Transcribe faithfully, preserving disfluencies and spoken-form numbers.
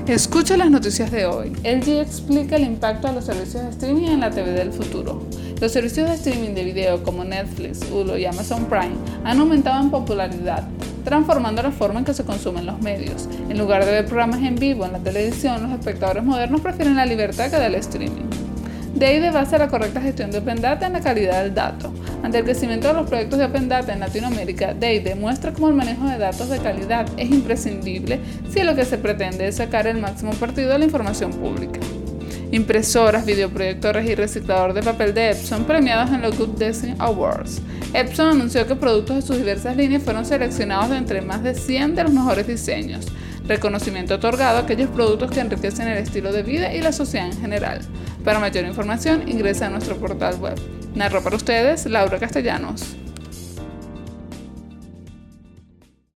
Escucha las noticias de hoy. L G explica el impacto de los servicios de streaming en la T V del futuro. Los servicios de streaming de video como Netflix, Hulu y Amazon Prime han aumentado en popularidad, transformando la forma en que se consumen los medios. En lugar de ver programas en vivo en la televisión, los espectadores modernos prefieren la libertad que da el streaming. De ahí de base la correcta gestión de Open Data en la calidad del dato. Ante el crecimiento de los proyectos de Open Data en Latinoamérica, D A I demuestra cómo el manejo de datos de calidad es imprescindible si lo que se pretende es sacar el máximo partido de la información pública. Impresoras, videoproyectores y reciclador de papel de Epson premiados en los Good Design Awards. Epson anunció que productos de sus diversas líneas fueron seleccionados de entre más de cien de los mejores diseños, reconocimiento otorgado a aquellos productos que enriquecen el estilo de vida y la sociedad en general. Para mayor información, ingresa a nuestro portal web. Narró para ustedes Laura Castellanos.